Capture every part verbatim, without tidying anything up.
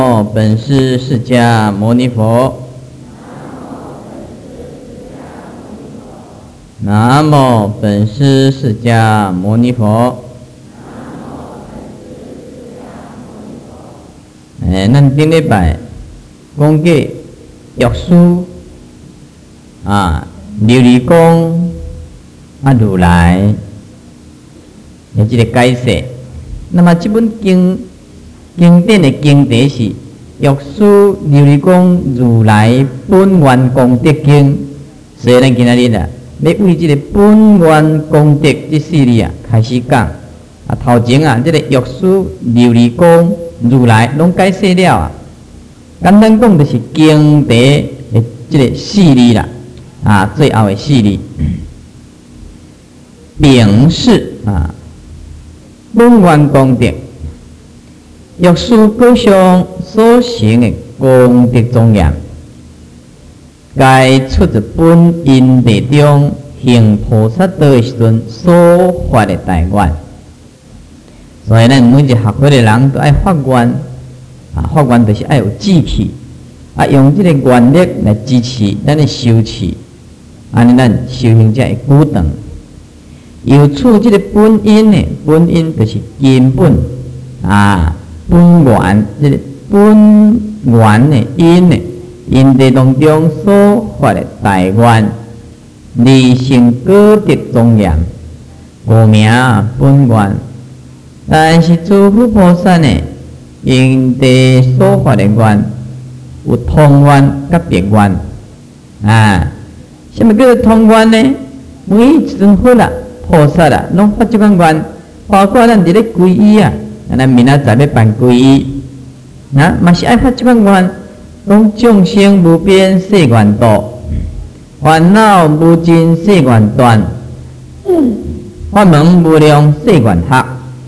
哦，本师释迦牟尼佛。南无本师释迦牟尼佛。哎，咱顶礼拜讲过药师啊，琉璃光啊，如来的这个解释。那么这本经经典的经题是《药师琉璃光如来本愿功德经》，所以咱今仔日啊，要为这个本愿功德这四字啊开始讲。啊，头前啊，这个药师琉璃光如来拢解释了啊。简单讲就是经题的这个四字啦，啊，最后的四字，表示啊。本愿功德，药师各项所行的功德庄严，该出自本因地中行菩萨道的时阵所发的大愿。所以咱每一学佛的人都爱发愿，啊，发愿就是爱有志气，啊，用这个愿力来支持咱的修持，安尼咱修行才会久长。由此这个本因呢，本因就是根本啊，本源这个本源的因呢，因地当中所发的大愿，离成果德庄严，故名本愿。但是诸佛菩萨呢，因地所发的愿有通愿甲别愿啊。什么叫做通愿呢？每一尊佛啦。菩萨啦，拢发这款愿，包括咱伫咧皈依啊，咱明仔载要办皈依，啊，嘛是爱发这款愿，讲众生无边誓愿度，烦恼无尽誓愿断，法门无量誓愿学，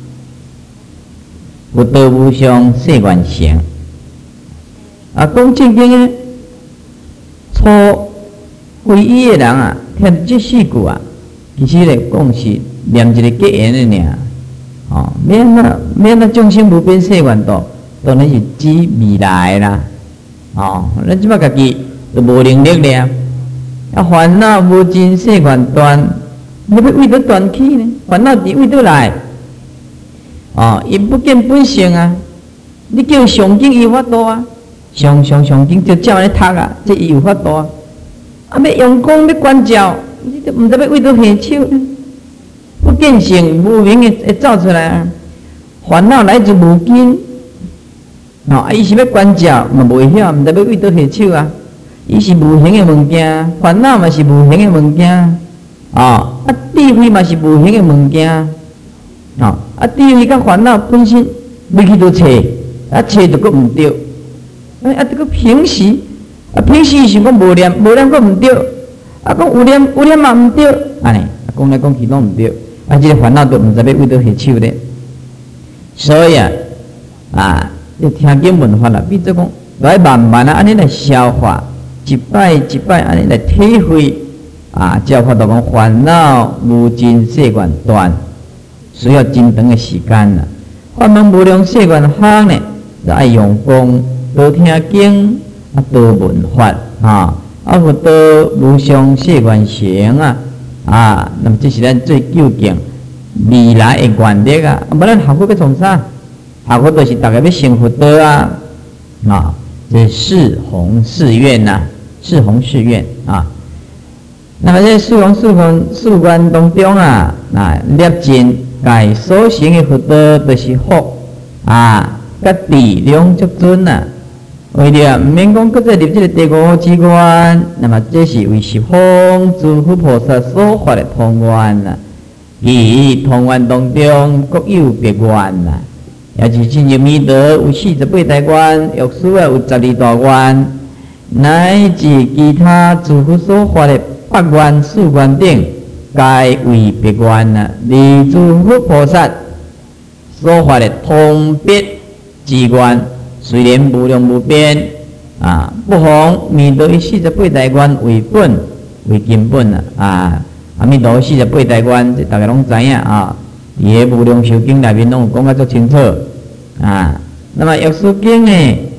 有道无上誓愿成。啊，讲正经诶，初皈依诶人啊，听这四句啊。其实咧，讲是念一个结缘的尔，哦，免啊免啊，众生无边誓愿度，当然是指未来啦，哦，咱即摆家己都无能力了，啊，烦恼无尽誓愿断，你要为倒断去呢？烦恼伫为倒来？哦，伊不见本性啊，你叫上经有法度啊，上上上经就照咧读啊，这伊有法度啊，啊，要用功要关照。你都唔知要为倒下手呢？不见性无明会会走出来啊！烦恼来自无根，哦，啊，伊是要关照，嘛袂晓，唔知要为倒下手啊！伊是无形的物件，烦恼嘛是无形的物件，哦，啊，智慧嘛是无形的物件，哦，啊，智慧甲烦恼本身要去倒找，啊，找就佫唔对，啊，这个平时，啊，平时想讲无念，无念佫唔对。啊，讲有念有念嘛毋对，安尼，啊，讲来讲去拢毋对，啊，这个烦恼都毋知要为倒下手咧。所以啊，啊，要听经闻法啦，比做讲来慢慢啊，安尼来消化，一摆一摆安尼来体会，啊，才有法度讲烦恼无尽誓愿断，需要真长的时间啦。法门无量誓愿行呢，就爱用功，多听经，啊，多闻法，啊。啊，佛道无上誓愿成啊！啊，那么这是咱最究竟未来的愿力啊！啊，无咱学佛要从啥？学佛就是大家要成佛道啊！啊，这四弘誓愿呐，四弘誓愿啊。那么在四弘四弘誓愿当中啊，啊，立尽该所行的佛道就是福啊，甲智两足尊啊。为了唔免讲，搁再立这个第五志愿，那么这是为十方诸佛菩萨所发的通愿啦。以通愿当中各有别愿啦，也是进入弥陀有四十八大愿，药师啊有十二大愿，乃至其他诸佛所发的八愿、四愿等，皆为别愿啦。离诸佛菩萨所发的通别志愿。虽然无量无边啊，不妨弥陀以四十八大愿为本为根本啊！啊，阿弥陀四十八大愿，这大家拢知影啊。伫个无量寿经内面拢有讲啊足清楚啊。那么药师经呢，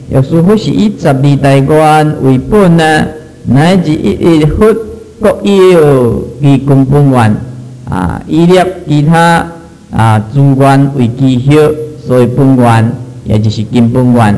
又似乎是以十二大愿为本啊，乃至一一佛各有其根本愿啊，以立其他啊资源为基础，所以本愿也就是根本愿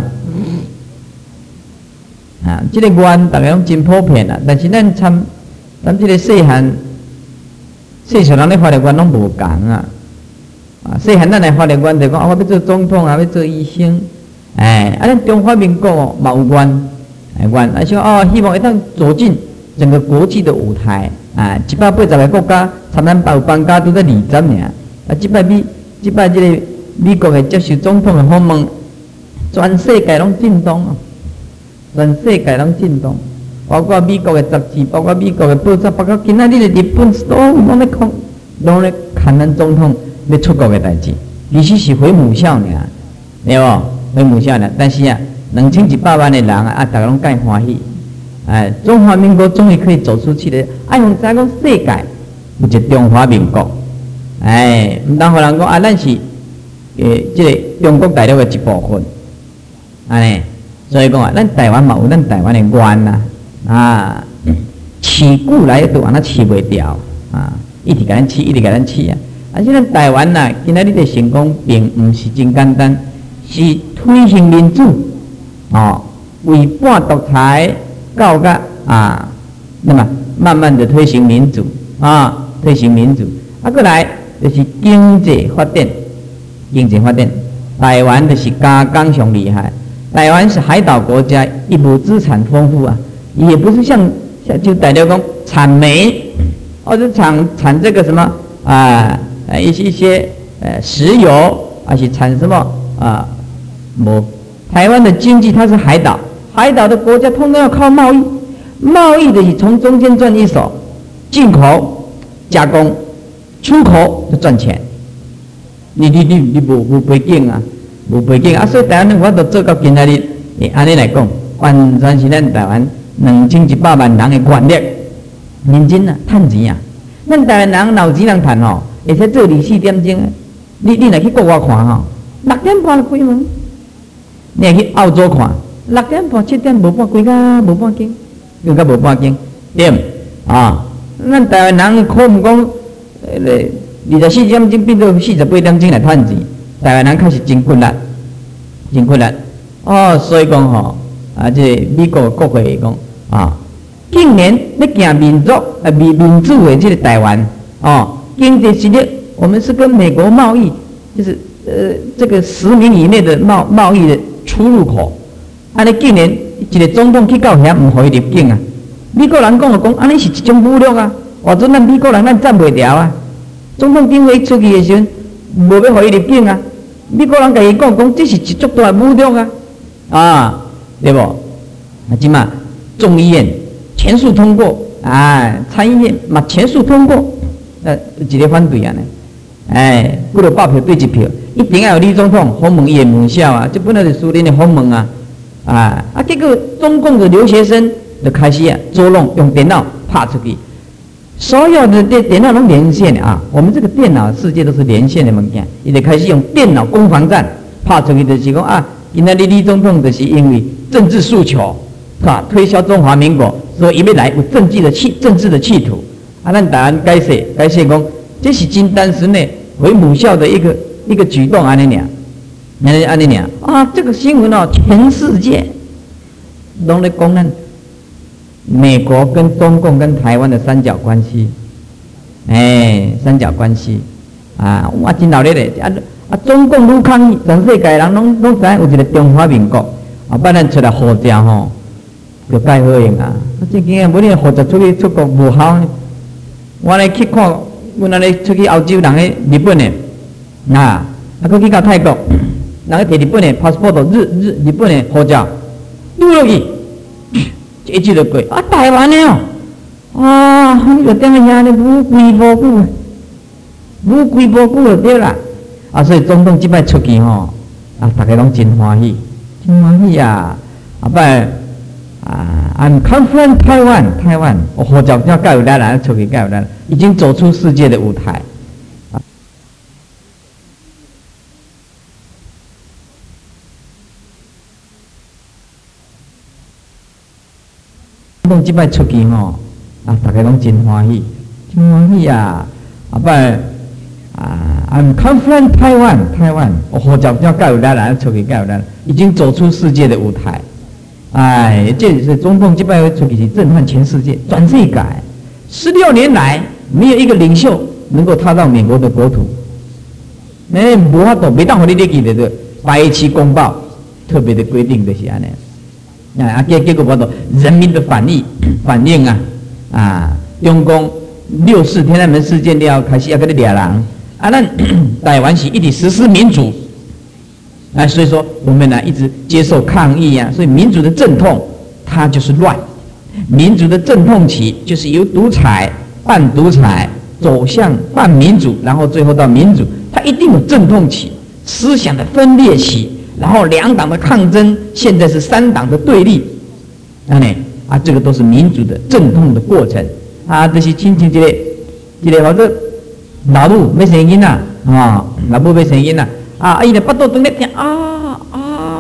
啊。这个愿大家拢真普遍啊，但是咱参咱这个细汉细小人咧发的愿拢无共啊。啊，细汉咱来发的愿就讲啊，我要做总统啊，要做医生。哎，啊，咱中华民国哦，嘛有愿，哎愿，啊说哦，希望会当走进整个国际的舞台啊，一百八十个国家，参咱包邦家都在二十尔，啊，即摆美，即摆这个美国的接受总统的访问，全世界拢震动啊，全世界拢震动，包括美国的杂志，包括美国的报纸，包括今仔日的日本，都拢咧看，拢咧看咱总统要出国的代志，其实是回母校尔，对无？回母校尔，但是啊，两千一百万的人啊，啊，大家拢介欢喜。哎，中华民国终于可以走出去了。哎，用知讲世界有一个中华民国，哎，唔当互人讲啊，咱是诶，即、这个中国大陆的一部分，安尼，所以讲啊，咱台湾嘛有咱台湾的愿呐，啊，饲久来都安那饲袂掉啊，一直甲咱饲，一直甲咱饲啊。啊，即咱台湾呐，今仔日的成功并唔是真简单，是推行民主，哦，为半独裁。告个啊，那么慢慢的推行民主啊，推行民主，啊，过来就是经济发展，经济发展。台湾就是加工上厉害，台湾是海岛国家，一亩资产丰富啊，也不是像像就大家讲产煤，或者产产这个什么啊，呃一些一些呃石油，而且产什么啊，某台湾的经济它是海岛。海岛的国家通通要靠贸易，贸易的是从中间赚一手，进口、加工、出口就赚钱。你你你你无无背景啊，无背景啊，所以台湾我都做到今仔日，诶，安尼来讲，完全是咱台湾两千一百万人的权力，认真啊，趁钱啊。咱台湾人脑钱人趁吼，而且做二四点钟，你你来去国外看吼，六点半开门，你来去澳洲看。六点半、七点无半几个，无半斤，更加无半斤，对啊？咱台湾人可唔讲，呃，二十四点钟变到四十八点钟来趁钱，台湾人确实真困难，真困难。哦，所以讲吼，啊，这美国国会讲啊，近年咧行民族啊民民主的这个台湾，哦，经济实力我们是跟美国贸易，就是呃这个十名以内的贸贸易的出入口。安尼竟然一个总统去到遐，唔可以入境啊！美国人讲就讲，安尼是一种侮辱啊！或者咱美国人咱站袂了啊！总统顶回出去的时阵，无要互伊入境啊！美国人甲伊讲讲，这是一足大侮辱啊！啊，对不？啊，即嘛众议院全数通过，啊，参议院嘛全数通过，呃，一个反对啊呢？哎，几多百票对一票，一定要有李总统访问伊的母校啊！这本来是苏联的访问啊！啊啊！结果中共的留学生就开始啊捉弄，用电脑拍出去，所有的电电脑都连线的啊。我们这个电脑世界都是连线的物件，伊就开始用电脑攻防战拍出去，就是讲啊，今仔日李总统就是因为政治诉求，啊，推销中华民国，所以伊要来有政治的企政治的企图。啊，咱台湾解释解释讲，这是真单纯的回母校的一个一个举动，安尼尔。安尼安尼尔啊，这个新闻哦，全世界拢在讲咱美国跟中共跟台湾的三角关系，哎，三角关系啊，我真闹热嘞！啊啊，中共愈抗议，全世界人拢拢知有一个中华民国，啊，把咱出来号召吼，就介好用啊！啊，这几个无你号召出去出国无效呢。我来去看，阮安尼出去欧洲人诶，日本诶，啊，啊，佮去到泰国。人家摕日本的 passport 日日日本的护照丢落去，一记就过。啊，台湾的哦，啊，你就等下遐尼无规无矩，无规无矩就对啦。啊，所以总统即摆出去吼，啊，大家拢真欢喜，真欢喜啊！啊，摆啊 ，I'm confident Taiwan， 台湾，我护照要盖有来啦，出去盖有来啦，已经走出世界的舞台。 讲即摆出去吼，啊，大家拢真欢喜，真欢喜啊！啊，不然啊 ，I'm confident Taiwan Taiwan， 我号召叫盖有来来出去盖有来，已经走出世界的舞台。哎，这是中共这摆出去是震撼全世界，全世界。十六年来，没有一个领袖能够踏到美国的国土。那无法度，没当互你入去的这白旗公报特别的规定就是安尼。啊，结结果无度人民的反应反应啊啊，中共六四天安门事件了，开始要给你抓人。啊，咱台湾是一直实施民主。啊，所以说我们呢一直接受抗议啊，所以民主的阵痛它就是乱，民主的阵痛期就是由独裁、半独裁走向半民主，然后最后到民主，它一定有阵痛期、思想的分裂期，然后两党的抗争，现在是三党的对立，啊呢啊，这个都是民主的阵痛的过程啊，就是亲像这个这个或者老母要生囡仔啊，老母要生囡仔。啊！伊就巴肚顿咧听啊啊！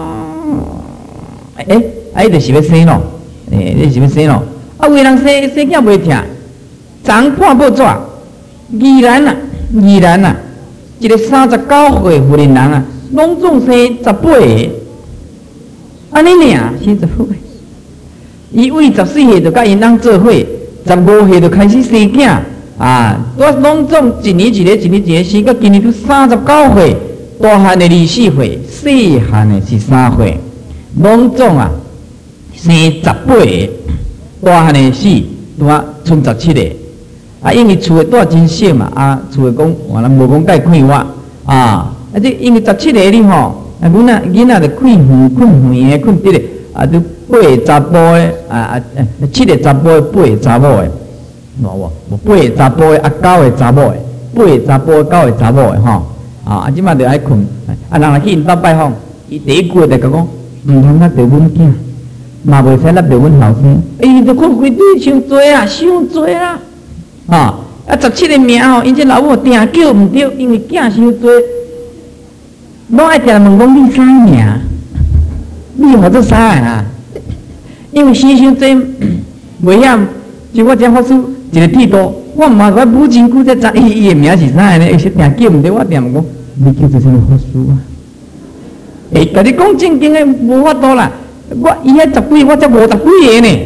哎，啊，伊就是要生咯，诶，你是要生咯。啊，有个人生生囝袂听，昨看报纸，宜兰啊，宜兰啊，一个三十九岁妇人人啊，拢总生十八个，安尼尔生十八个。伊为十四岁就甲因翁做伙，十五岁就开始生囝啊，我拢总一年一个，一年一个生，到今年都三十九岁。大汉的二四岁，细汉的是三岁，拢总啊生十八个，大汉的死，拄剩十七个。啊，因为厝的带真少嘛，啊，厝的讲，我人无讲介开我啊，啊，这因为十七个哩吼，啊，囡仔囡仔就困远困远的，困伫咧，啊，都八个查甫的，啊啊，七个查甫的，八个查某的，喏无，无八个查甫的，啊，九个查某的，八个查甫的，九个查某的吼。啊！啊，即马就爱困，啊，人来去因兜拜访，伊第一句就讲，毋通咱着阮囝，嘛袂使咱着阮后生，伊着困规堆伤多啊，伤多啦，啊！啊，十七个名吼，因这老母定叫毋对，因为囝伤多，拢爱定问讲你啥名？你或者啥啊？因为生伤多，袂晓，就我只发出一个剃刀。我嘛我母亲久才知伊伊的名是啥呢？伊说定叫毋对，我定讲你叫做什么法师啊？诶，甲你讲正经的无法度啦。我伊遐十几，我才五十几个呢。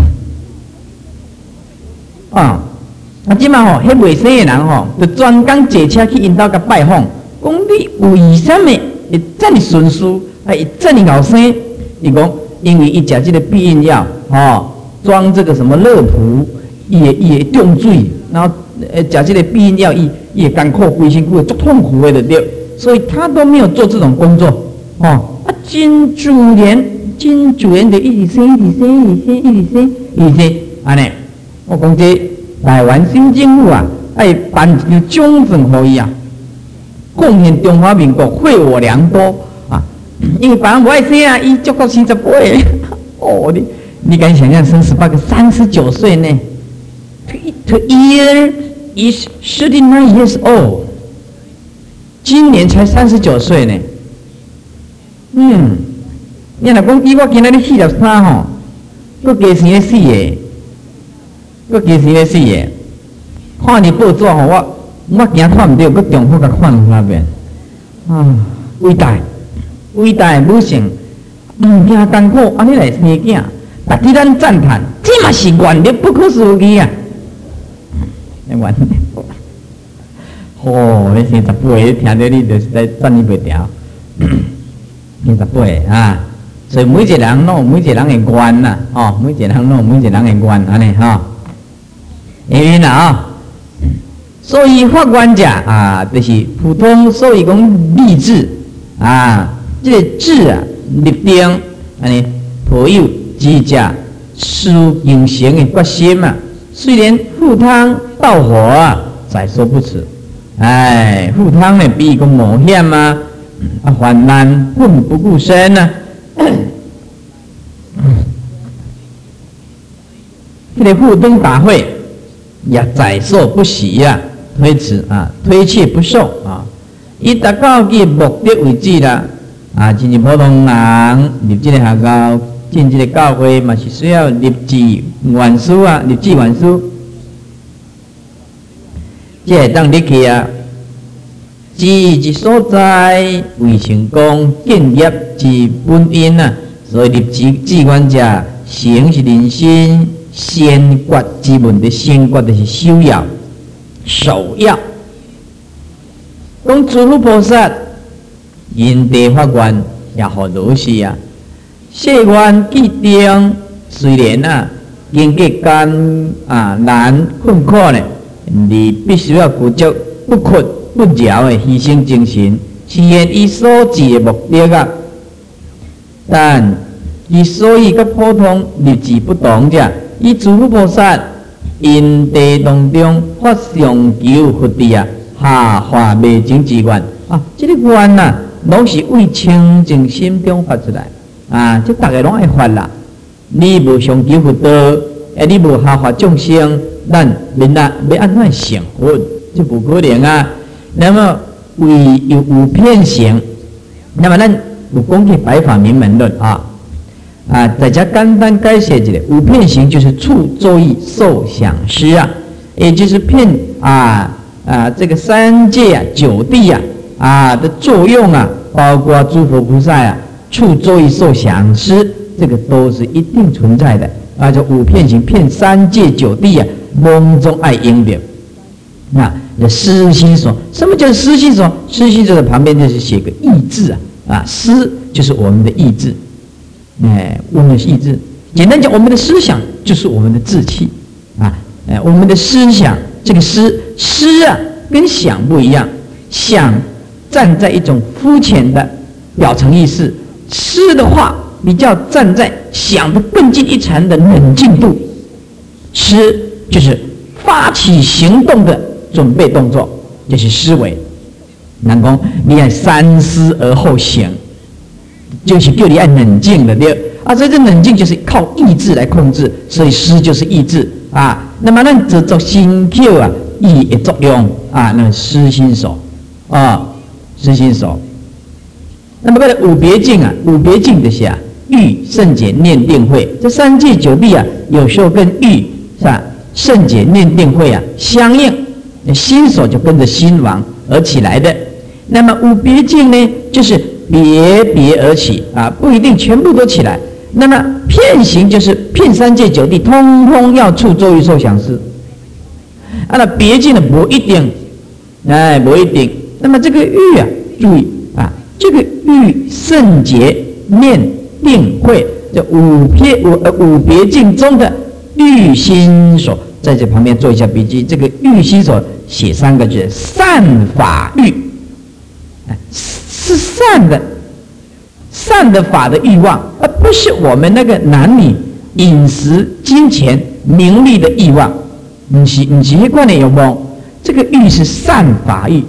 啊，啊，即马吼，迄未生的人吼，就专工坐车去因兜甲拜访，讲你为什么会这么顺遂，还会这么后生？伊讲，因为伊食这个避孕药，吼，装这个什么乐普。伊会伊会中水，然后呃食这个避孕药，伊伊会艰苦，规身躯会足痛苦的就对，所以他都没有做这种工作，哦，啊，真自然，真自然的一直生，一直生，一直生，一直生，一直生，安尼，我讲这台湾新政府啊，爱颁一个奖状给伊啊，贡献中华民国，惠我良多啊，因为别人不爱生啊，伊足够生十八个，哦，你你敢想象生十八个，三十九岁呢？The year is thirty-nine years old， 今年才三十九岁呢。嗯，你若讲以我今仔日四十三吼，佮加生咧四个，佮加生咧四个。看你报纸吼，我我惊看毋到，佮重复甲看两三遍。啊，伟大，伟大的女性，毋惊艰苦，安尼来生囝，值得咱赞叹。这嘛是原力不可思议啊！完，哦，你生十八个，听到你就是在转你袂调，生十八个啊，所以每一个人拢有每一个人的愿呐，哦，每一个人拢有每一个人的愿，安尼哈，因为呐啊，所以发愿者啊，就是普通，所以讲立志啊，这个志啊，立定，安尼抱有志者事有成的决心嘛。虽然赴汤蹈火啊，在所不辞。哎，赴汤呢，比讲冒险啊，啊，患难奋不顾身啊。这个赴汤大会也在所不惜啊，推迟啊，推却不受啊。伊达到其目的为止啦，啊，亲像普通人入这个学校进这个教会嘛是需要立志愿书啊，立志愿书，这会当入去啊。志之所在，为成功建业之本因啊。所以立志志愿者，成是人生先决之门的先决，就是首要、首要。讲诸佛菩萨因地发愿也好如是啊。誓愿既定，虽然啊经过艰啊难困苦呢，你必须要固执不屈不饶的牺牲精神，实现伊所志的目的啊。但伊所以跟普通立志不同者，以诸佛菩萨因地当中发上求福地啊，下化未尽之愿啊，这个愿啊，拢是为清净心中发出来啊，这大家拢爱发啦。你无上求福道，哎，你无下化众生，咱人啊要安怎成佛？这不可能啊。那么为有有片行，那么咱有讲起白法明门论啊。啊，大家简单解释一下，五片行就是处作意受想施啊，也就是片啊啊这个三界啊九地啊啊的作用啊，包括诸佛菩萨啊处作意受想施，这个都是一定存在的啊。这五片行骗三界九地啊，梦中爱应的。那这施心所，什么叫施心所？施心所的旁边就是写个意志啊啊，施就是我们的意志。哎，我们的意志，简单讲，我们的思想就是我们的志气啊！哎，我们的思想，这个思思啊，跟想不一样。想站在一种肤浅的表层意识，思的话比较站在想的更进一层的冷静度。思就是发起行动的准备动作，就是思维。人讲你要三思而后行。就是叫你爱冷静的对啊，所以这冷静就是靠意志来控制，所以思就是意志啊。那么咱只做心口啊，意的作用啊，那思心所啊，思心所。那么这个五别境啊，五别境就是啊，欲圣解念定慧，这三界九地啊，有时候跟欲是吧，圣解念定慧啊相应，心所就跟着心王而起来的。那么五别境呢，就是别别而起啊，不一定全部都起来。那么遍行就是遍三界九地，通通要处作意受想施。啊，那别境呢不一定，哎，不一定。那么这个欲啊，注意啊，这个欲圣洁念定慧，这五别五呃五别境中的欲心所，在这旁边做一下笔记。这个欲心所写三个字：善法欲。是善的，善的法的欲望，而不是我们那个男女、饮食、金钱、名利的欲望。不是，不是那款的欲望。这个欲是善法欲。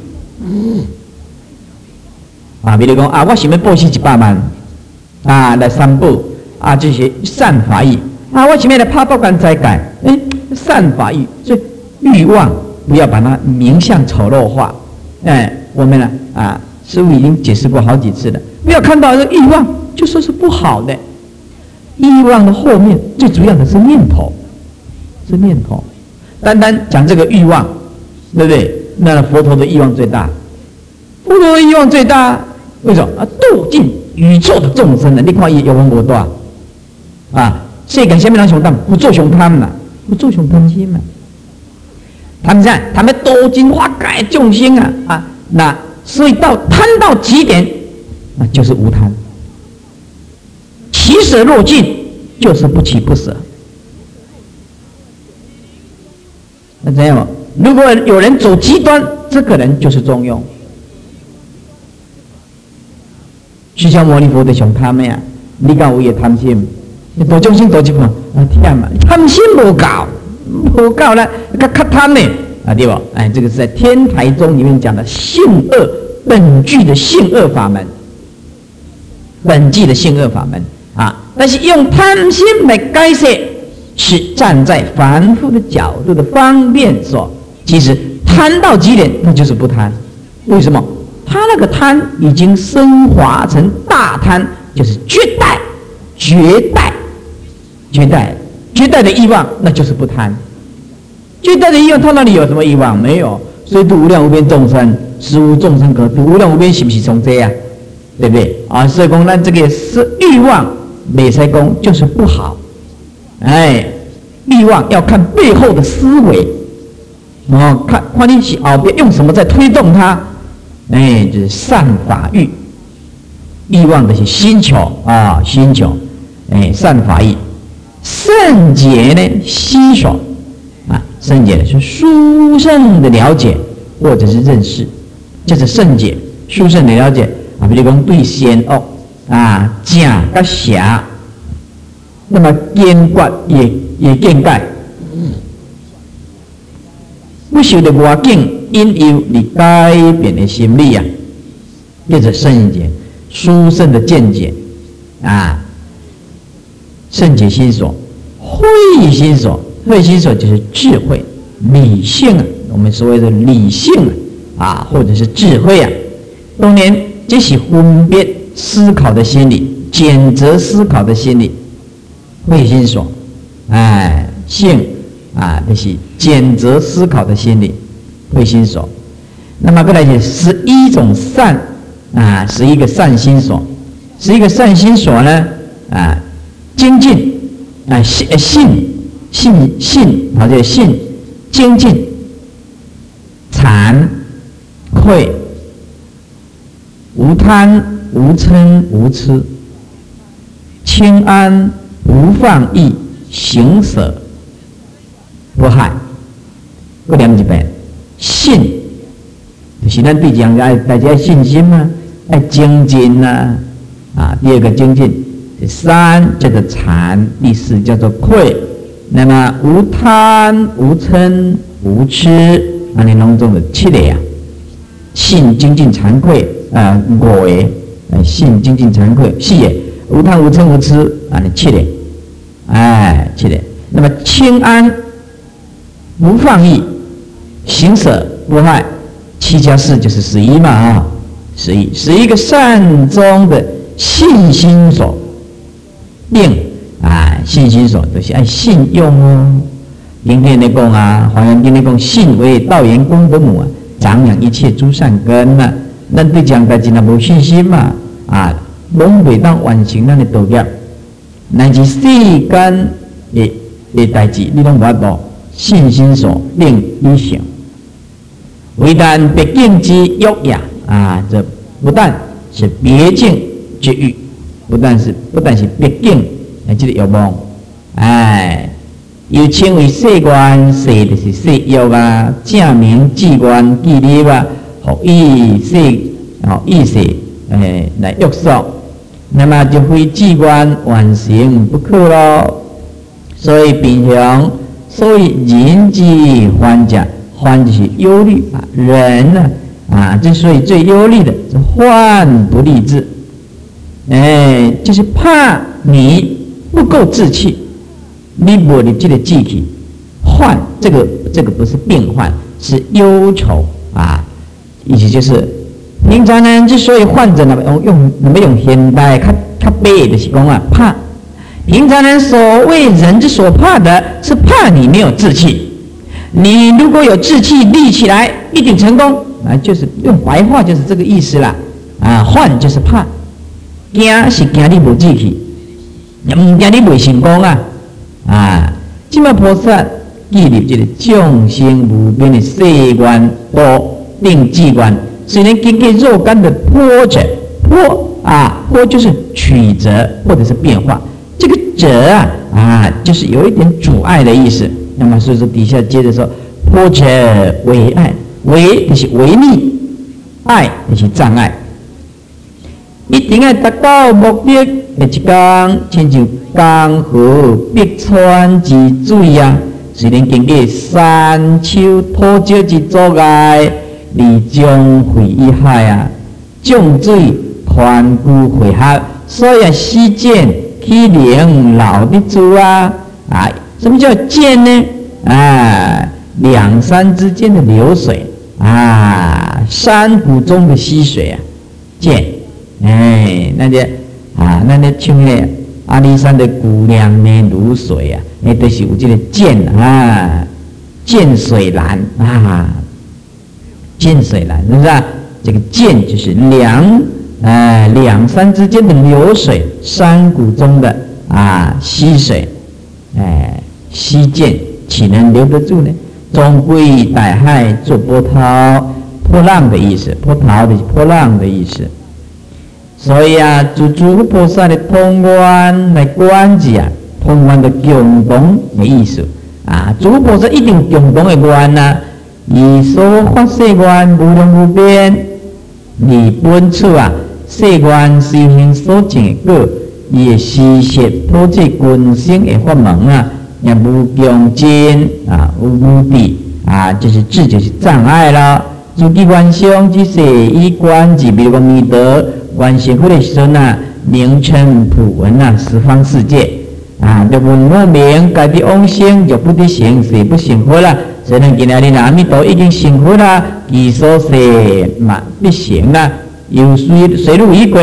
啊，比如讲啊，我想要报喜一百万，啊，来三报啊，这些善法欲。啊，我想要来拍报关斋改，哎，善法欲。所以欲望不要把它名相丑陋化。哎，我们呢啊。师父已经解释过好几次了，不要看到这欲望就说是不好的。欲望的后面最主要的是念头，是念头。单单讲这个欲望，对不对？那佛陀的欲望最大，佛陀的欲望最大，为什么啊？度尽宇宙的众生呢？你看伊有问无大啊？世间什么人上当？不做上贪嘛，不做上贪心嘛。他们讲，他们多尽化解众生啊啊，那。所以到贪到极点，那就是无贪；起舍若尽，就是不起不舍。那怎样？如果有人走极端，这个人就是中庸。释迦牟尼佛的上贪的啊，你讲有也贪心，你多众生多一份啊，天啊，贪心无够，无够了，较较贪呢。啊，对吧？哎，这个是在天台宗里面讲的性恶本具的性恶法门，本具的性恶法门啊。但是用贪心来解释，是站在凡夫的角度的方便说，其实贪到极点，那就是不贪。为什么？他那个贪已经升华成大贪，就是绝代、绝代绝代，绝代的欲望那就是不贪。绝代的欲望，他那里有什么欲望？没有。所以度无量无边众生，实无众生可度。无量无边是不是从这样？对不对啊？所以讲，咱这个是欲望，没使讲就是不好。哎，欲望要看背后的思维，哦，看看你是后边用什么在推动它。哎，就是善法欲。欲望的是心求啊，心求。哎，善法欲。圣解呢，心所啊，圣解呢是殊胜的了解或者是认识，就是圣解，殊胜的了解。啊，比如讲对善恶啊、正跟邪，那么坚决也也见解，不受的外境因由你改变的心理啊，叫做圣解、殊胜的见解啊，圣解心所、慧心所、慧心所就是智慧、理性啊，我们所谓的理性啊，啊或者是智慧啊，当年。这是分别思考的心理，拣择思考的心理，慧心所，哎，性啊，这是拣择思考的心理，慧心所。那么过来是十一种善啊，十一个善心所，十一个善心所呢啊，精进啊，信信信信，好，这个信精进，惭愧。无贪无嗔无痴，清安不放逸，行舍不害。各念一遍，信就是咱对讲爱大家信心嘛，爱精进呐啊。第二个精进，第三叫做惭，第四叫做愧。那么无贪无嗔无痴，安尼拢总的七个啊。信精进惭愧。啊，五个，呃，信精进惭愧，四个，无贪无嗔无痴，啊，你七个，哎，七个。那么清安，不放逸，行舍不害，七加四就是十一嘛啊，十一，十一个善终的信心所，令啊，信心所都是按信用哦。今天的讲啊，华严经的讲，信为道源功德母啊，长养一切诸善根呐。咱对讲代志若无信心嘛，啊，拢袂当完成咱的道业，乃至世间的的代志，你拢无法度信心所令你行。唯但别境之欲也啊，这不但是别境之欲，不但是不但是别境啊，这个欲望，哎，又称为世观，世就是世欲啊，正名智观记理啊。好意识，好意识，诶，来约束，那么就非智观完成不可咯。所以平常，所以人之患者，患就是忧虑啊，人呢啊，之所以最忧虑的是患不立志，哎，就是怕你不够志气，你没有这个志气，患这个这个不是病患，是忧愁啊。意思就是，平常人之所以患者那么用用那么用现代较较白的是讲啊怕，平常人所谓人之所怕的是怕你没有志气，你如果有志气立起来一定成功啊，就是用白话就是这个意思啦啊，患就是怕，惊是惊你无志气，也唔惊你未成功啊啊，这么菩萨记录这个众生无边的世愿多。令机关虽然经过若干的波折，波啊波就是曲折或者是变化，这个折啊啊就是有一点阻碍的意思。那么所以说底下接着说，波折为爱，为就是违逆，爱就是障碍。一定要达到目的的一天，亲像江河碧川之水啊，虽然经过山丘土石之阻碍。你将回忆海啊，众水团固汇合，所以溪涧起灵老的主啊啊！什么叫涧呢？啊，两山之间的流水啊，山谷中的溪水啊，涧，哎，那些啊，那些像那阿里山的姑娘呢如水啊，那都是有这个涧啊，涧水蓝啊，涧水蓝是不是啊？这个涧就是两呃两山之间的流水，山谷中的啊溪水，哎、呃、溪涧岂能留得住呢？终归大海作波涛，波浪的意思，波涛的波浪的意思。所以啊，诸诸菩萨的通关来关字啊，通关的共同的意思啊，诸菩萨一定共同的关呐，以所发世愿无量无边，你本处啊，世愿修行所证的果，伊的实现普济群生的法门啊，也无穷尽啊，无目的啊，就是智就是障碍了。诸机观相之世以观之，比如讲弥陀。观世佛的时阵啊，名称普闻啊，十方世界啊，就闻我名，家己往生就不得成，谁不成佛啦？所以呢，今日的阿弥陀已经成佛啦，其所世嘛必成啦，又随随路已过。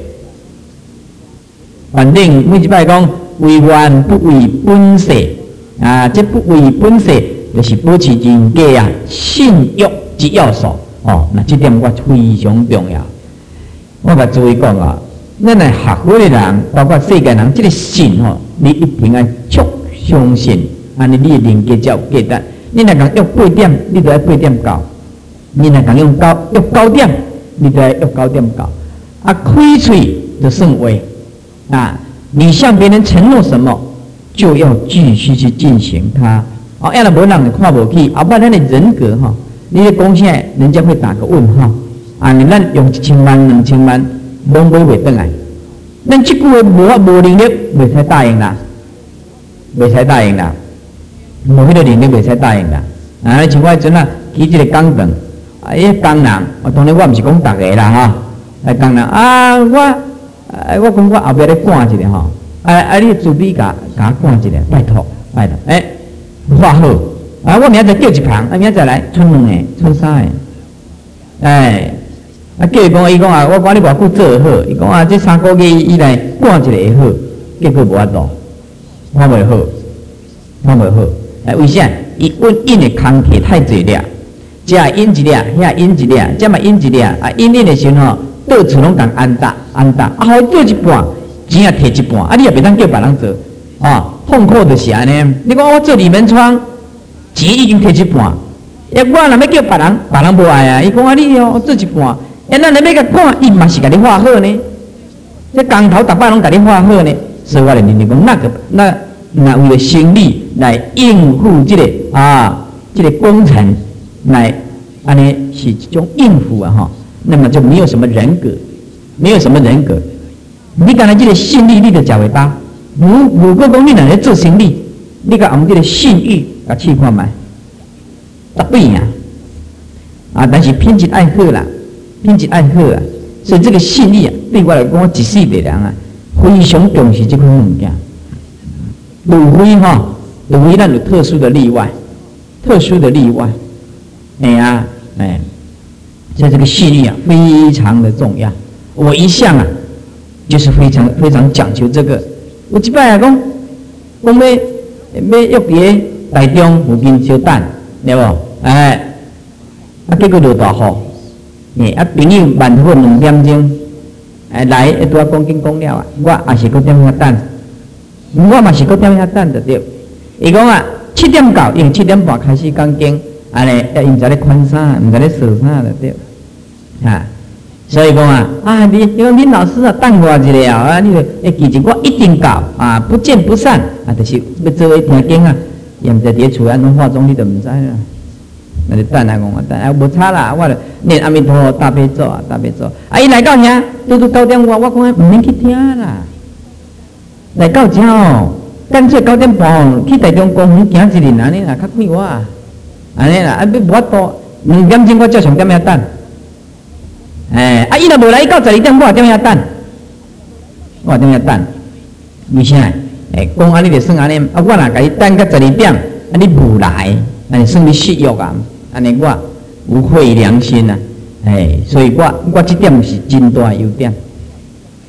反正每一摆讲为愿不为本世啊，这不为本世就是保持人格啊信欲之要素哦。那这点我非常重要。我甲诸位讲啊，咱来学佛的人，包括世界人，这个信吼，你一定要足相信，安尼你的人格才有价值。你若讲约八点，你就要八点到；你若讲用九约九点，你就要约九点到。啊，开嘴就算话啊！你向别人承诺什么，就要继续去进行它。哦，要不然人看不起，后摆咱的人格哈，你的贡献，人家会打个问号。啊！你咱用一千万、两千万，拢买袂转来。咱这句话无法无能力，袂使答应啦，袂使答应啦，无迄个能力袂使答应啦。啊，像我迄阵啊，起一个工程，啊，迄工人，我当然我毋是讲逐个啦哈，啊，工人啊，我啊，我讲我后壁咧赶一个吼，啊啊，你助理甲甲我赶一个，拜托拜托，诶、欸，画好，啊，我明仔载叫一旁，啊，明仔载来剩两个，剩三个，哎。啊，叫伊讲，伊讲啊，我讲你偌久做好，伊讲啊，这三个月以来赶一个会好，结果无法度，看袂好，看袂好。哎，为啥？伊阮印的工课太济了，这印一粒，遐印一粒，这嘛印一粒，啊，印印的时候吼，到处拢共安搭安搭，啊，好叫一半，钱也摕一半，啊，你也袂当叫别人做，啊，痛苦就是安尼。你讲我做里门窗，钱已经摕一半，要我若要叫别人，别人无爱啊，伊讲啊，你哦做一半。哎，那你要甲赶，伊嘛是甲你画好呢。这工头逐摆拢甲你画好呢，所以我来认为讲，那个那那为了生理来应付这个啊，这个工程来，安尼是一种应付啊哈。那么就没有什么人格，没有什么人格。你刚才这个信力，你就食会饱。如如果讲你若来做生意，你甲用这个信誉甲试看卖，得对啊。啊，但是品质爱好啦。品质爱好啊，所以这个信力啊，对我来讲，我一世的人啊，非常重视这款物件。除非哈，除非咱有特殊的例外，特殊的例外，哎呀，哎，所以这个信力啊，非常的重要。我一向啊，就是非常非常讲究这个。有一摆啊讲，讲要要约伫台中附近小等，对无？哎，啊，结果落大雨。诶，啊，朋友晚好两点钟，哎来，一拄啊讲紧讲了啊，我也是搁踮遐等，我嘛是搁踮遐等着对。伊讲啊，七点到，因为七点半开始讲经，安尼，要因在咧穿衫，毋知咧扫衫着对。啊，所以讲啊，啊，你因为恁老师啊，等我一下啊，你着要记住，我一定到啊，不见不散啊，就是要做伙听经啊，也毋知伫厝安怎化妆，你着毋知啦。那就等来讲啊，等啊无差啦，我着念阿弥陀佛大悲咒啊，大悲咒。啊，伊来到遐，拄拄九点外，我讲毋免去听啦。来到遮哦，干脆九点半去台中公园行一日安尼啦，较快活啊，安尼啦，啊，要无法度两点钟我照常踮遐等。哎，啊，伊若无来，伊到十二点我也踮遐等，我也踮遐等。为啥？哎，讲安尼就算安尼，啊，我若甲伊等到十二点，啊，你无来。安尼算你失约啊！安尼我有愧良心啊！哎，所以我我这点是真大优点。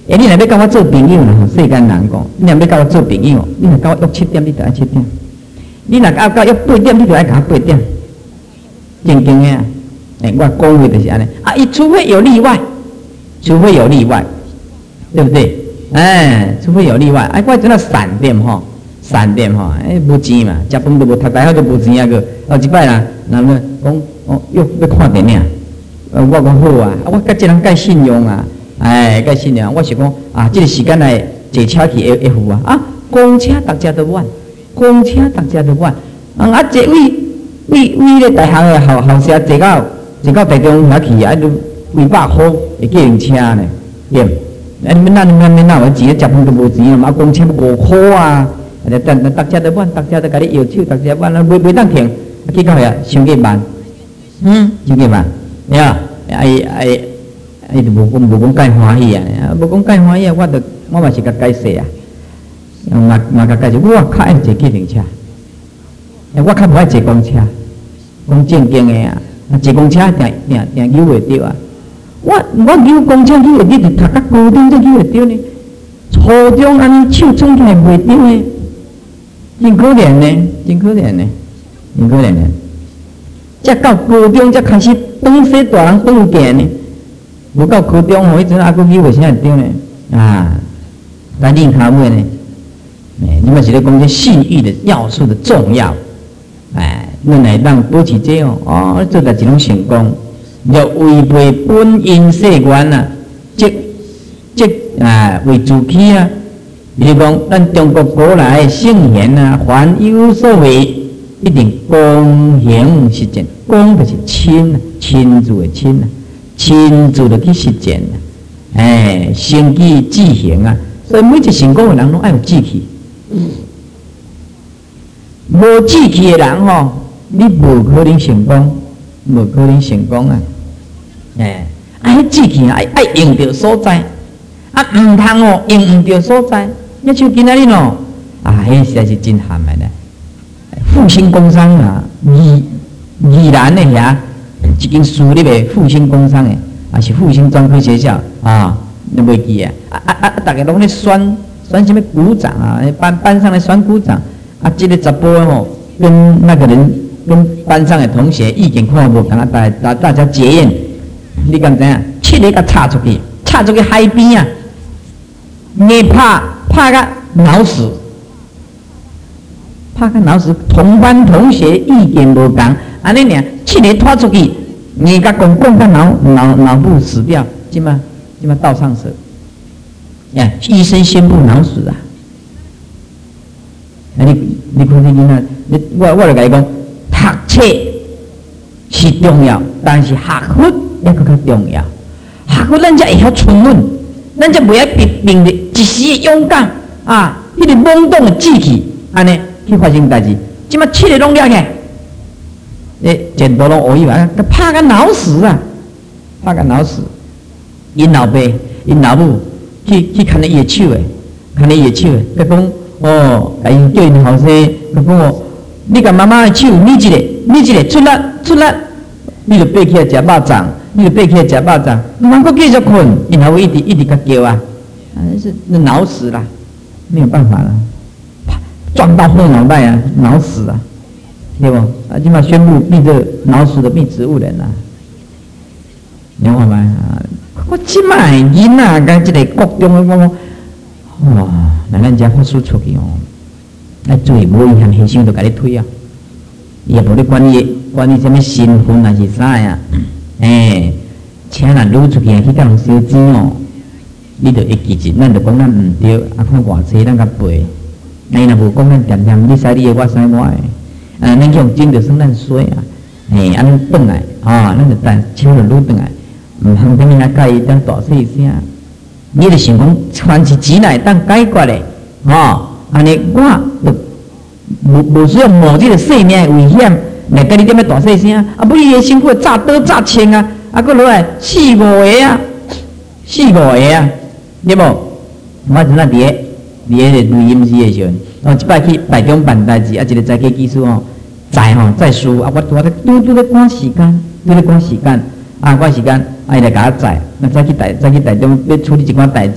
诶，你若要甲我做朋友啦，世间人讲，你若要甲我做朋友，你若甲我约七点，你就爱七点；你若甲我约八点，你就爱甲我八点。正经诶啊！诶，我讲话就是安尼啊，伊除非有例外，除非有例外，对不对？哎，除非有例外，哎，我真那闪电吼，闪电吼，哎，无钱嘛，食饭都无，读大学都无钱啊个。后一摆啦，人们讲哦，又要看电影，呃，我讲好啊，我甲这人介信用啊，哎，介信用，我是讲啊，这个时间来坐车去 F 啊，啊，公车大家都晚，公车大家都晚，啊，啊，这位位位咧大学的后后车坐到坐到台中遐去啊，都几百块的计程车呢，对。啊！你们那、你们那、那我钱食饭都无钱啊！嘛，公车五块啊！但但大家都晚，大家都甲你摇手，大家晚了，袂袂当停，结果呀，伤几万，嗯，伤几万，呀，哎哎哎，就无讲无讲介欢喜啊！无讲介欢喜啊！我着我嘛是甲解释啊，嘛嘛甲解释，我较爱坐计程车，我较无爱坐公车，讲正经诶啊！啊，坐公车定定定扭袂着啊！我我扭公车扭会着，就读到高中才扭会着呢。初中安尼手冲起来袂着呢，真可怜呢，真可怜呢，真可怜呢。才到高中才开始当些大人当行呢，无到高中吼，迄阵阿哥扭袂啥会着呢啊！但另头尾呢，哎，你嘛是咧讲这信誉的要素的重要，哎，恁来当保持这哦，哦，做代志拢成功。若违背本因誓愿啊，即即啊为自欺啊。比如讲，咱中国古来圣贤啊，凡有所为，一定公行实践。公就是亲啊，亲自的亲啊，亲自的去实践啊。哎，先去志行啊，所以每一个成功的人拢爱有志气。无志气的人吼，你无可能成功，无可能成功啊！哎，啊，迄志气爱爱用到所在，啊，毋通哦用毋到所在。你像今仔日喏，啊，迄实在是真罕的咧。复兴工商啊，宜宜兰的遐一间私立的复兴工商的，啊是复兴专科学校啊，你袂记啊？啊啊啊！大家拢咧选选什么股长啊？班班上来选股长，啊，这个查甫吼跟那个人跟班上的同学意见看无同啊，大大大家结怨。你敢知影？七个甲插出去，插出去海边啊！硬拍拍甲脑死，拍甲脑死。同班同学意见无同，安尼尔七个拖出去，硬甲讲讲甲脑脑脑部死掉，即嘛即嘛倒上手。呀，医生宣布脑死啊！啊，你你看这囡仔，你我我就甲伊讲，读册是重要，但是学佛也更较重要。学佛咱才会晓存稳，咱才袂晓凭凭着一时的勇敢啊，迄、那个懵懂的志气，安尼去发生代志。即马七个拢了起，诶，全部拢学伊话，拍甲脑死啊，拍甲脑死。因老爸、因老母去去牵伊的手诶，牵伊的手诶，佮讲哦，甲伊叫因后生，佮讲哦，你甲妈妈的手捏一个，捏一个出力出力，你就爬起来食肉粽。你就爬起来食肉粽，唔通搁继续困，然后一直一直甲叫啊，啊是那脑死啦，没有办法了，撞到后脑袋啊，脑死啊，对不？啊，今嘛宣布立这脑死的变植物人啦，你看嘛啊，我即摆囡仔甲即个国中的讲，哦，那咱遮发书出去哦，啊，做无影响牺牲就甲你推啊，伊也无咧管你管你什么身份还是啥呀。哎，请人撸出去去甲人烧钱哦，你着会记住，咱着讲咱毋对，啊看偌济咱甲赔。哎，若无讲咱点点，你使你的，我使我的，啊，咱去用钱着算咱衰啊。哎，安尼转来，啊，咱着等手着撸转来，毋通等伊来介意当大细声。你着想讲，凡是钱来当解决的，哦，安尼我着无无需要冒这个性命的危险。来甲你点么大细声，啊！不伊个辛苦炸刀炸枪啊，啊，搁落来四五个啊，四五个啊，对无？我阵仔伫个伫个录音室的时阵，哦，一摆去台中办代志，啊，一个财经技术哦，在吼在输，啊，我我咧拄拄咧赶时间，拄咧赶时间，啊，赶时间，啊，伊来甲我载，那再去台再去台中要处理一寡代志，啊，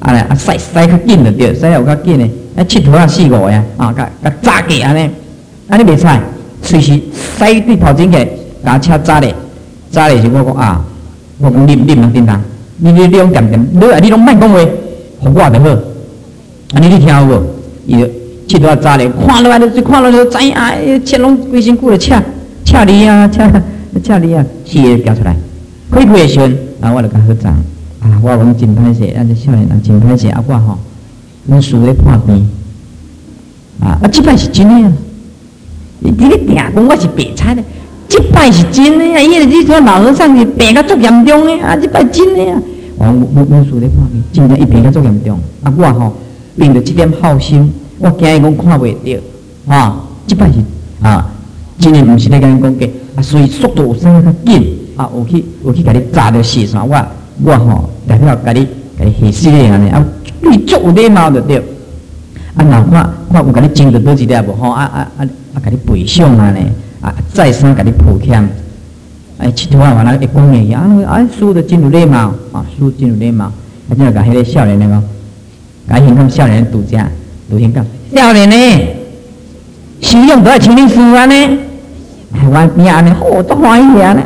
啊咧啊使使较紧就对，使了有较紧诶，啊佚佗啊四五个啊，啊甲甲扎起安尼，安尼袂使，随时使对头前起，甲车扎咧，扎咧是我讲啊，我讲你你毋通叮当，你你两点点，你啊你拢莫讲话，互我就好，安尼你听有无？伊就佚佗啊扎咧，看落来就看落来就知影，啊，切拢规身躯就赤赤哩啊，赤赤哩啊，气会飙出来，开开诶时阵，啊我就甲好长。啊！我讲真歹势，啊！这少年人真歹势，啊！我吼，阮输咧破病，啊！啊！即摆是真诶啊！你你定讲我是白菜咧，即摆是真诶啊！伊个你说老和尚是病甲足严重诶啊！即摆真诶啊！我我阮输咧破病，真正伊病甲足严重，啊！我吼凭着即点好心，我惊伊讲看袂着，啊！即摆是啊，真诶毋是咧甲你讲假，啊！所以速度有啥较紧，啊！有去有去甲你扎着线线我。我吼代表甲你甲你下死咧安尼，啊，对足有礼貌就对。啊，若看看有甲你争着倒一粒无吼，啊啊啊啊，甲你赔偿安尼，啊再三甲你抱歉，哎，佚佗啊，原来会讲诶，啊啊，输得真有礼貌，啊，输真有礼貌，啊，真甲迄个少年那个，甲形容少年拄则，拄形讲少年呢，修养都要请你师傅安尼，我边安尼，好足欢喜安尼。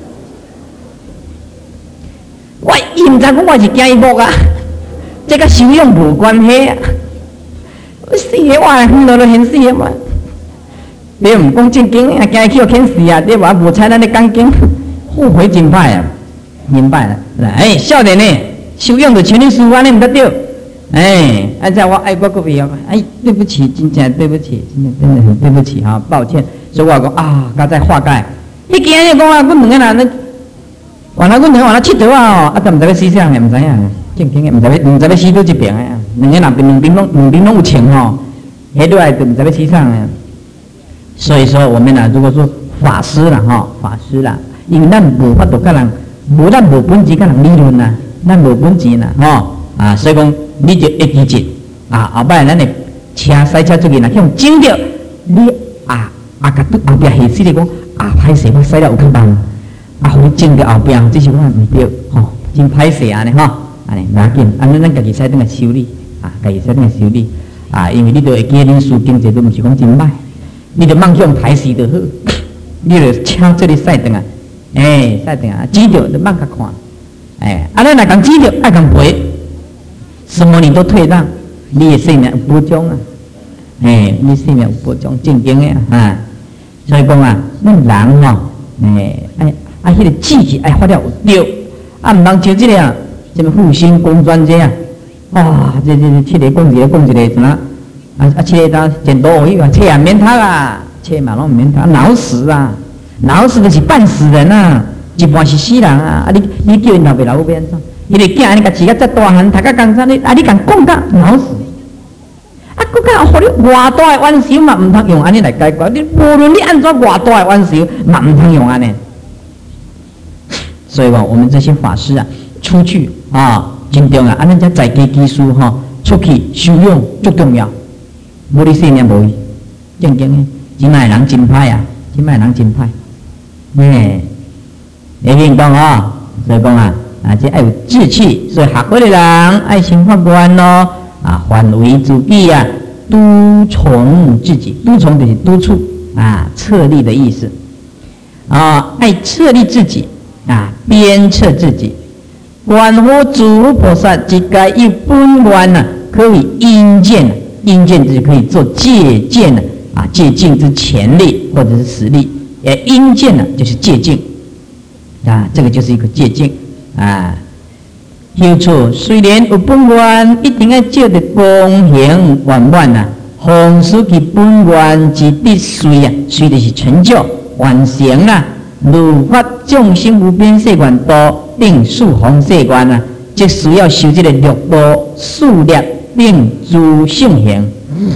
我伊毋知讲我是惊伊木啊，这甲修养无关系啊。死个我来看到都很死个嘛。你毋讲正经，啊惊伊去互牵死啊！你话无采咱咧讲经，后悔真歹啊！明白了，哎，少年呢，修养就像你师傅安尼毋得对。哎，按照我爱国个位啊，哎，对不起，真正对不起，真的真的很对不起哈，抱歉。所以我讲啊，刚才化解，你今日讲啊，阮两个人咧。原来阮两个人佚佗啊，啊，都毋知要死啥个，毋知影，正经个，毋知要，毋知要死倒一边个，两个人边两边拢两边拢有情吼，迄落来就毋知要死啥个。所以说，我们呢，如果说法师啦，吼，法师啦，因为咱无法度甲人，无咱无本钱甲人理论啦，咱无本钱啦，吼，啊，所以讲你就会记住，啊，后摆咱的车驶车出去，若去用整着，你啊啊，甲对后壁下死你讲，啊，歹势，我驶了有较重。啊，互你整个后壁，这是我毋对，吼，真歹势安尼吼，安尼唔要紧，安尼咱家己使等来修理，啊，家己使等来修理，啊，因为你都会记恁书经济都毋是讲真歹，你就妄向歹势就好，你就请这里使等啊，哎，使等啊，指着就妄甲看，哎，啊，咱若讲指着爱讲赔，什么你都退让，你的性命有保障啊，哎，你性命有保障，正经的啊，所以讲啊，咱人吼，哎，哎。啊，迄个志气爱发了有对，啊，毋通像即个啊，什么复兴公专这啊，哇，这这这七个讲一个讲一个，怎啊？啊啊，七个当剪刀一个，切也免读啊，切嘛拢毋免读，脑死啊，脑死就是半死人啊，一半是死人啊，啊你你叫因老爸老母要安怎？伊个囝安尼甲饲甲遮大汉，读甲工厂，你啊你共讲甲脑死，啊，佫甲互你偌大的冤仇嘛，毋通用安尼来解决，你无论你安怎偌大的冤仇，嘛毋通用安尼。所以话，我们这些法师啊，出去啊，真重要。啊，咱遮在家技术哈，出去修养最重要。无你性命无伊，正经诶，即卖人真歹啊，即卖人真歹。哎，你听讲啊，所以讲啊，啊，这爱有志气，所以学会的人爱心法官咯，啊，反为自己啊，督从自己，督从就是督促啊，策立的意思啊，爱策立自己。啊，鞭策自己，观乎诸菩萨即该以本愿呢，可以因见，因见就是可以做借鉴的啊，借鉴之前力或者是实力，也因见呢就是借鉴啊，这个就是一个借鉴啊。修处虽然有本愿，一定要照着公行圆满呐，弘使其本愿之必须啊，须的是成就完成啊。如发众生无边誓愿度，并速弘誓愿啊，即需要修这个六度、数略并诸性行，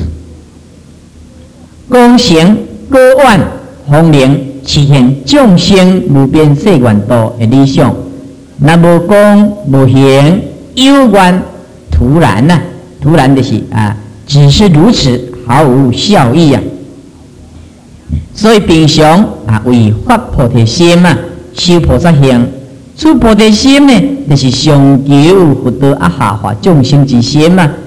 功行高愿弘令，实现众生无边誓愿度的理想。那无功无行，有愿突然呐、啊，突然的是啊，只是如此，毫无效益啊。所以平常啊，为发菩提心嘛，修菩萨行， 出菩提心呢，就是上求佛道啊下化众生之心嘛。